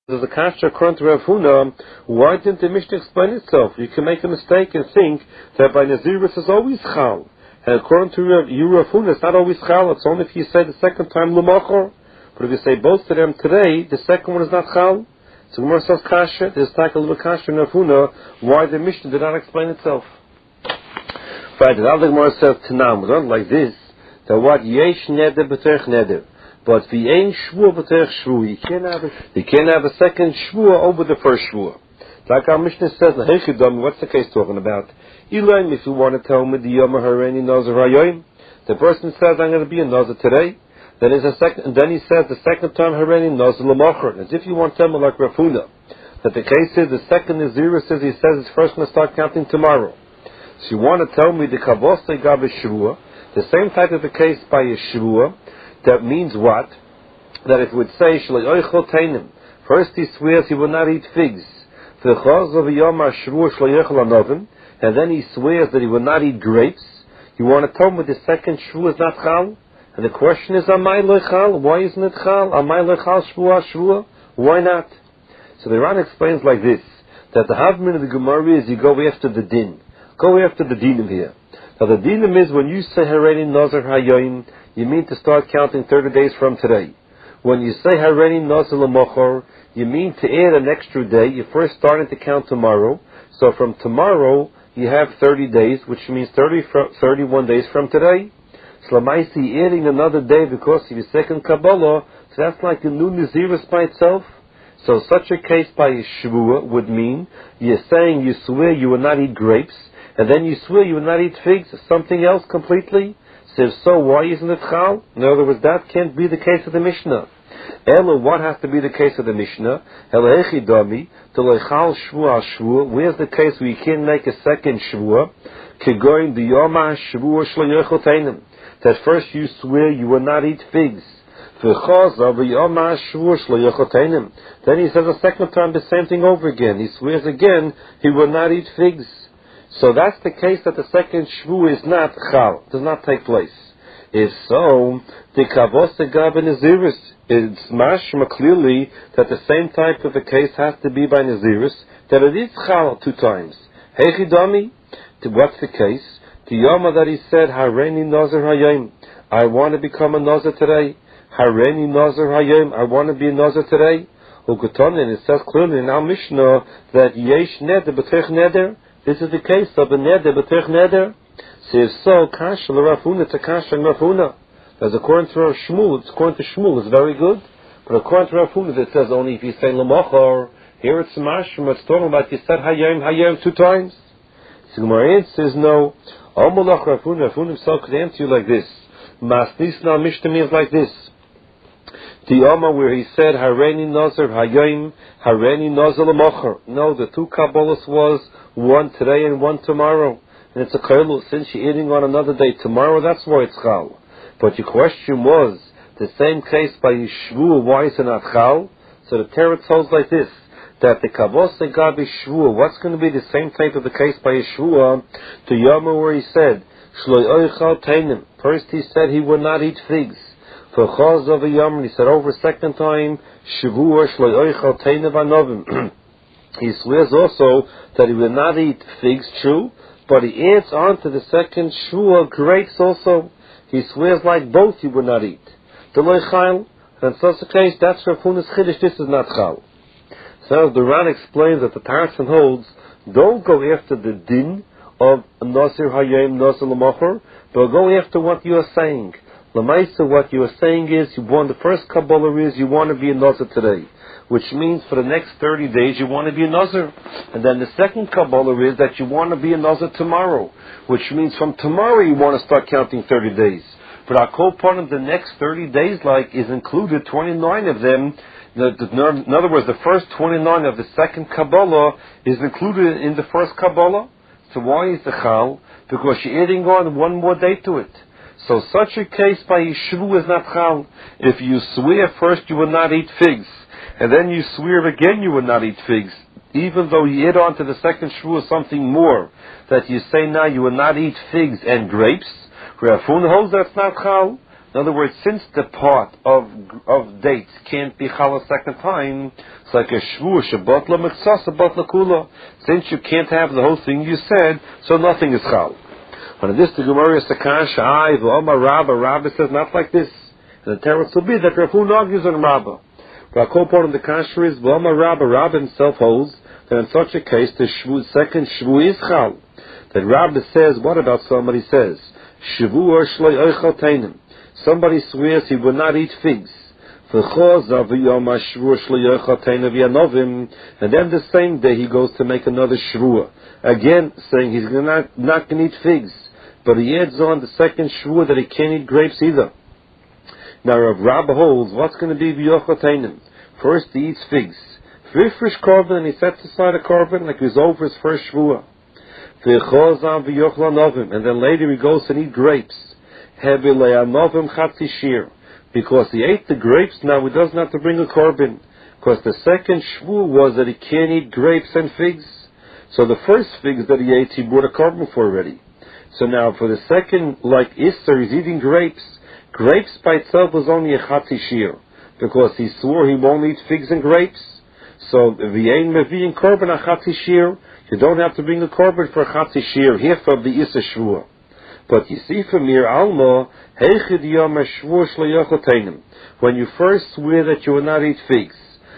There's a kasha according to Rav Huna. Why didn't the Mishnah explain itself? You can make a mistake and think that by Nazirus is always chal. And according to Rav Huna, it's not always chal. It's only if you say the second time lumachor. But if you say both of them today, the second one is not chal. So Gemara says kasha. There's like a little kasha in Rav Huna. Why the Mishnah did not explain itself? Right. The other Gemara says Tanam. We don't like this. That what yesh neder b'terech neder. But the ein shvua b'terech shvua, you can't have a second shvua over the first shvua. Like our Mishnah says, what's the case talking about? Elaine, if you want to tell me the Yom HaReni Nazir Hayoim, the person says, I'm going to be a Nazir today. Then there's a second, and then he says the second time Hareni Nazir L'Machar. As if you want to tell me like Rav Huna, that the case is the second Nazir says he says it's first going to start counting tomorrow. So you want to tell me the Kavos Gav Shvua, the same type of a case by a Shvua. That means what? That it would say, first he swears he will not eat figs. And then he swears that he will not eat grapes. You want to tell me the second shvu is not chal? And the question is, amay lechal? Why isn't it chal? Amay lechal shvua? Why not? So the Ran explains like this, that the havmin of the Gemara is you go after the din. Go after the dinim here. Now the dinim is when you say Hareni Nazir Hayoim, you mean to start counting 30 days from today. When you say Hareni Nazir L'Machar, you mean to add an extra day. You're first starting to count tomorrow. So from tomorrow, you have 30 days, which means 31 days from today. So Lamaisi adding another day because of your second Kabbalah, so that's like a new Nazirus by itself. So such a case by a Shvua would mean you're saying you swear you will not eat grapes, and then you swear you will not eat figs, something else completely. So if so, why isn't it chal? In other words, that can't be the case of the Mishnah. Ella, what has to be the case of the Mishnah? Ella echidami, to lechal shvua al shvua. Where's the case where you can't make a second shvua? Kegoin the yoma shvua shlo teinem. That first you swear you will not eat figs. V'chaza v'yoma shvua shlo teinem. Then he says a second time the same thing over again. He swears again he will not eat figs. So that's the case that the second shvu is not chal, does not take place. If so, the kavos gav Nazirus, it's mashma clearly that the same type of a case has to be by Nazirus, that it is chal 2 times. Heichidami, what's the case? The yoma that he said, Hareni Nazir Hayim, I want to become a Nazir today. Hareni Nazir Hayim, I want to be a Nazir today. Ugotonin, it says clearly in our Mishnah that yesh neder b'terech neder. This is the case of a neder b'terech neder. So if so, kasha l'Rav Huna, it's a kasha in Rav Huna. As according to Shmuel, it's very good. But according to Rav Huna, it says only if you say l'machar. Here it's mashma, it's talking about you said hayom 2 times. So Gemara says no. Omolach Rav Huna himself could answer you like this. Masnisna Mishnah means like this. The Oma where he said Hareni Nazir Hayom, Hareni Nazir l'machar. No, the 2 Kabbalahs was one today and one tomorrow. And it's a chaylu, since you're eating on another day tomorrow, that's why it's chal. But your question was, the same case by Yeshua, why is it not chal? So the Teretz holds like this, that the kavos gav Yeshua, what's going to be the same type of the case by Yeshua, to Yoma where he said, Shloi oichal teinim. First he said he would not eat figs. For chaz of a Yom, he said over a second time, Shavua Shloi oichal teinim anovim. He swears also that he will not eat figs, true, but he adds on to the second shvua grapes also. He swears like both he would not eat. The loichal, and in such a case, that's Rav Huna's chiddush, this is not chal. So the Ran explains that the Tarson holds, don't go after the din of Nazir Hayom, Nazir L'Machar, but go after what you are saying. L'maisa, what you are saying is, the first Kabbalah is, you want to be a Nazir today. Which means for the next 30 days you want to be a Nazir. And then the second Kabbalah is that you want to be a Nazir tomorrow. Which means from tomorrow you want to start counting 30 days. But our kol part of the next 30 days is included 29 of them. In other words, the first 29 of the second Kabbalah is included in the first Kabbalah. So why is the chal? Because you're adding on one more day to it. So such a case by Yeshua is not chal. If you swear first you will not eat figs, and then you swear again you will not eat figs, even though you add on to the second shvua something more, that you say now you will not eat figs and grapes, Rav Huna holds that's not chal. In other words, since the part of dates can't be chal a second time, it's like a shvu shabat la mitzvah shabat la kula. Since you can't have the whole thing you said, so nothing is chal. But in this, the Gemara is Sakasha, Rabba says not like this. And the teretz will be that Rav Huna argues on Rabba. But a core part of the kasha is Rabba himself holds that in such a case the second shvu is chal. That Rabba says, what about somebody says, shvu shloi oichal teinim. Somebody swears he will not eat figs. And then the same day he goes to make another shvuah. Again, saying he's not going to eat figs. But he adds on the second shvuah that he can't eat grapes either. Now Rav Rabba holds, what's going to be v'yochotainim? First he eats figs. V'ifrish korban, and he sets aside a korban like he's over his first shvuah. And then later he goes and eats grapes. Because he ate the grapes, now he doesn't have to bring a korban. Because the second shvuah was that he can't eat grapes and figs. So the first figs that he ate, he brought a korban for already. So now for the second, like Isser, he's eating grapes. Grapes by itself was only a chatzi shir. Because he swore he won't eat figs and grapes. So v'yein mevi'in korban a chatzi shir. You don't have to bring a korban for a chatzi shir. Here for the Isser shvuah. But you see from here, Alma, when you first swear that you will not eat figs,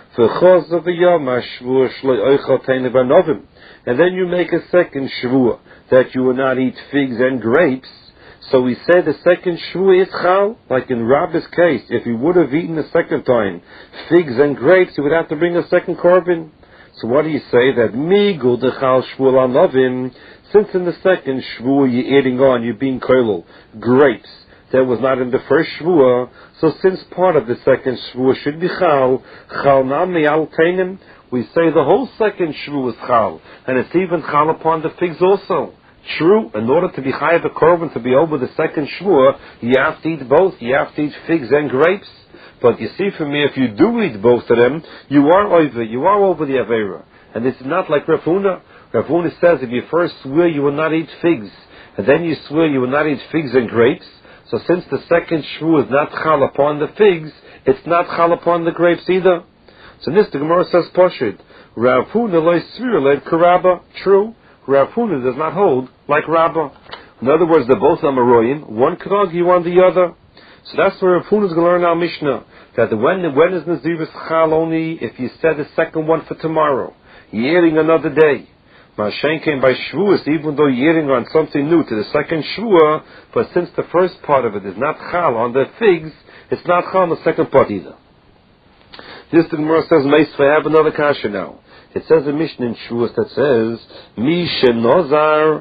and then you make a second shvuah that you will not eat figs and grapes, so we say the second shvuah is chal, like in Rabbi's case, if he would have eaten the second time figs and grapes, he would have to bring a second korban. So what do you say? That migul dechal shvuah anovim, since in the second shvuah you're adding on, you're being koilel, grapes, that was not in the first shvuah, so since part of the second shvuah should be chal nami al teinim, we say the whole second shvuah is chal, and it's even chal upon the figs also. True, in order to be chayav a korban, to be over the second shvuah, you have to eat both, you have to eat figs and grapes. But you see from me, if you do eat both of them, you are over the Aveira. And it's not like Rav Huna. Rav Huna says if you first swear you will not eat figs, and then you swear you will not eat figs and grapes, so since the second shvuah is not chal upon the figs, it's not chal upon the grapes either. So this the Gemara says Poshid. Rav Huna loy svir led karabba. True, Rav Huna does not hold like Rabba. In other words, they're both Amaroyim. One could argue on the other. So that's where Rav Huna is going to learn our Mishnah. That when is Nazirus chal only if you said the second one for tomorrow. You're adding another day. Mashen came by Shvuas, even though you're adding on something new to the second Shvuah, but since the first part of it is not chal on the figs, it's not chal on the second part either. This the Gemara says, Meisva, I have another kasha now. It says a Mishnah in Shvuas that says, Misha Nozar,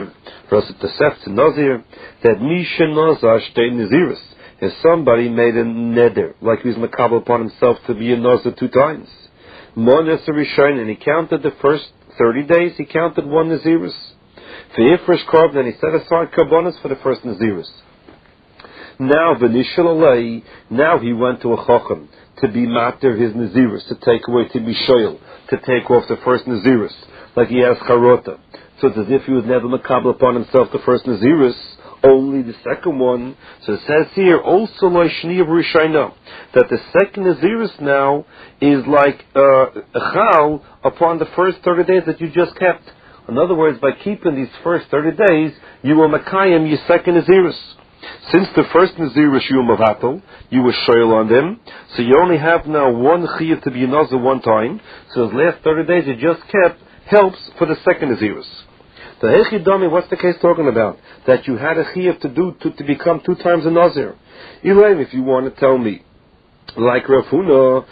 that Misha Nozar shtei Naziris. If somebody made a neder, like he was makabel upon himself to be a Nozar 2 times, Mones Rishon, and he counted the first 30 days, he counted 1 Naziris. For Ifresh Korb, then he set aside Karbonis for the first Naziris. Now, Venishal Alei, now he went to a Chochem to be matter his Naziris, to take away, to be shoyl, to take off the first Naziris, like he has Charota. So it's as if he was never makabel upon himself the first Naziris, only the second one. So it says here, also like Shniyav Rishayna, that the second Naziris now is like a chal upon the first 30 days that you just kept. In other words, by keeping these first 30 days, you will makayim your second Naziris. Since the first Naziris you were mavatal, you were shoyl on them, so you only have now one chiyuv to be a nazir one time, so the last 30 days you just kept helps for the second Naziris. The Hechidami, what's the case talking about? That you had a chiyuv to become 2 times a nazir. Elaine, if you want to tell me, like Rav Huna,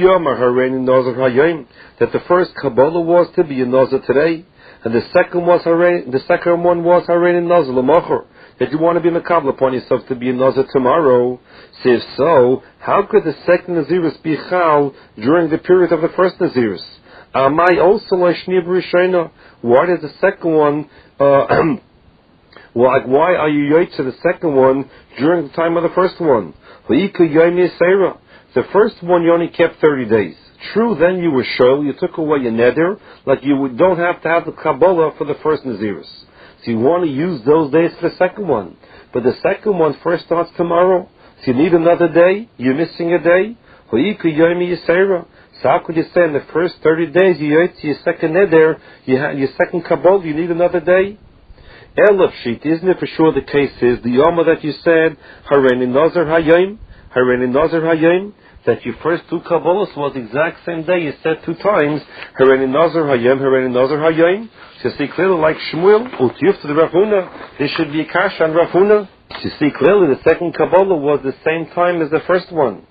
that the first Kabbalah was to be a nazir today, and the second one was harein nazir l'machor, that you want to be makabel upon yourself to be a nazir tomorrow. So if so, how could the second Naziris be chal during the period of the first Naziris? Amai also like Shniyav Rishayna. Why does the second one, why are you yoyt to the second one during the time of the first one? The first one you only kept 30 days. True, then you were shoyl, you took away your neder, like you don't have to have the Kabbalah for the first Naziris. So you want to use those days for the second one. But the second one first starts tomorrow. If you need another day, you're missing a day. So how could you say in the first 30 days, your second neder, your second kabbalah, you need another day? Elif sheet, isn't it for sure the case is, the Yoma that you said, Hareni Nazar Hayim, that your first two kabbalas was the exact same day, you said 2 times, Hareni Nazar Hayim. So you see clearly like Shmuel, Utiyuf to the Rav Huna, there should be a kasha on Rav Huna. You see clearly the second kabbalah was the same time as the first one.